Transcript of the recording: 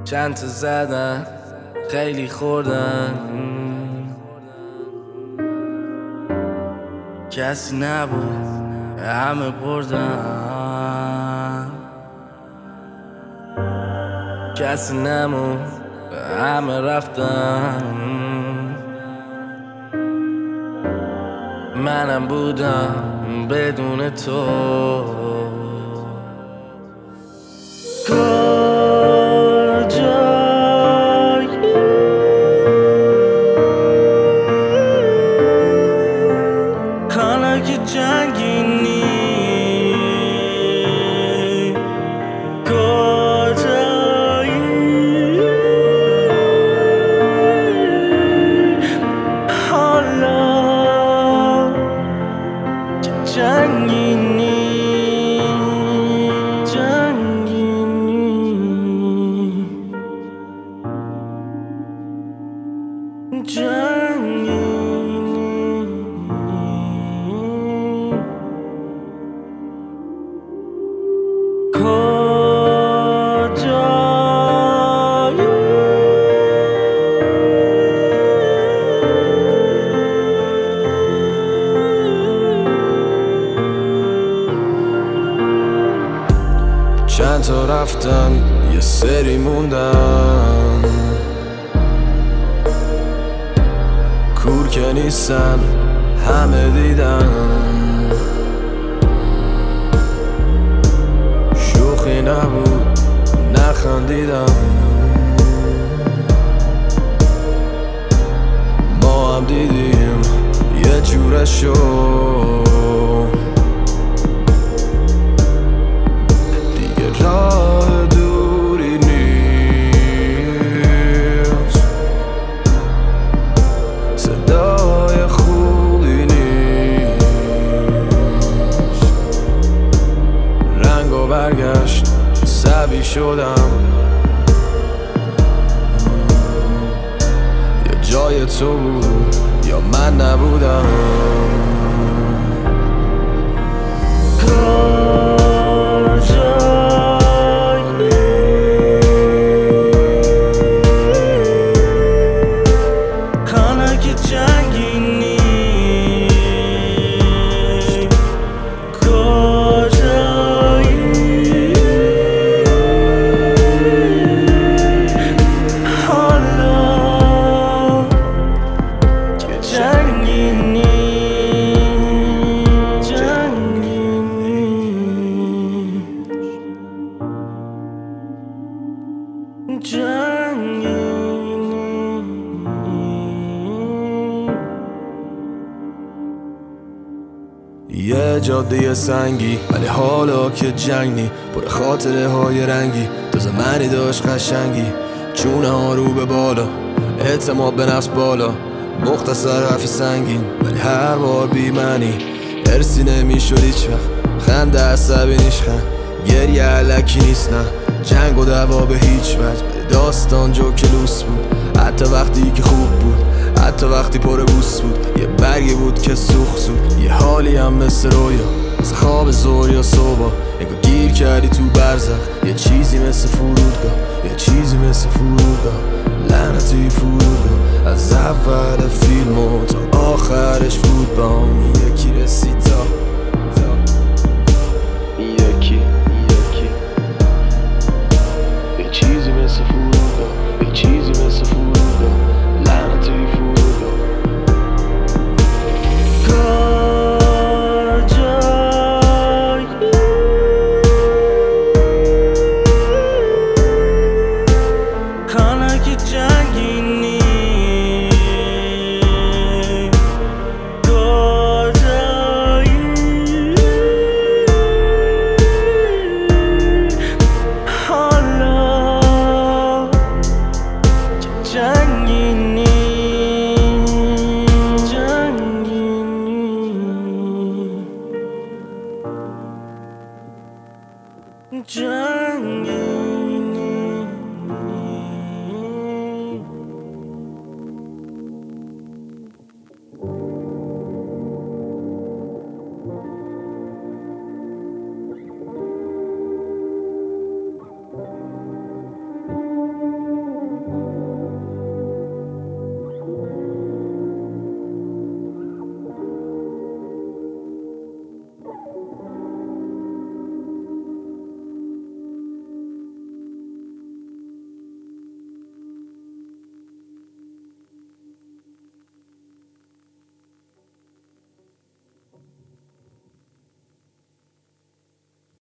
چند تا زدن خیلی خوردن، کسی نبود همه بردن، کسی نمون همه رفتن. منم بودم بدون تو. حالا که جنگینی کجایی؟ حالا که جنگینی چند تا رفتن یه سری موندن، کور که نیستن همه دیدن. شوخی نبود نخندیدم، ما هم دیدیم یه جورشو. دیگه راه دوری نیست، صدای خوبی نیست. رنگ و برگشت سبی شدم، یا جای تو بود یا من نبودم. حالا که جنگینی کجایی؟ حالا که جنگینی یه جاده سنگی ولی حالا که جنگ نی، پر خاطره های رنگی. تو زمانی داشت قشنگی، چونه ها رو به بالا، اعتماد به نفس بالا. مختصر حرف سنگین ولی هر بار بی معنی. ارسی نمیشد هیچ وقت، خنده عصبی نیشخن، گریه علکی نیست نه. جنگ و دعوا به هیچ وجه، داستان جوکلوس بود. حتی وقتی که خوب بود، حتی وقتی پر بوس بود. یه برگی بود که سوخت زود، یه حالی هم مثل رویا، مثل خواب زور یا صبح. انگار گیر کردی تو برزخ، یه چیزی مثل فرودگاه، یه چیزی مثل فرودگاه. لعنتی فرودگاه، از اول فیلم و تا آخرش بود بام. یکی رسید تا یکی یه چیزی مثل فرودگاه، یه چیزی مثل فرودگاه. لعنتی فرودگاه. حالا که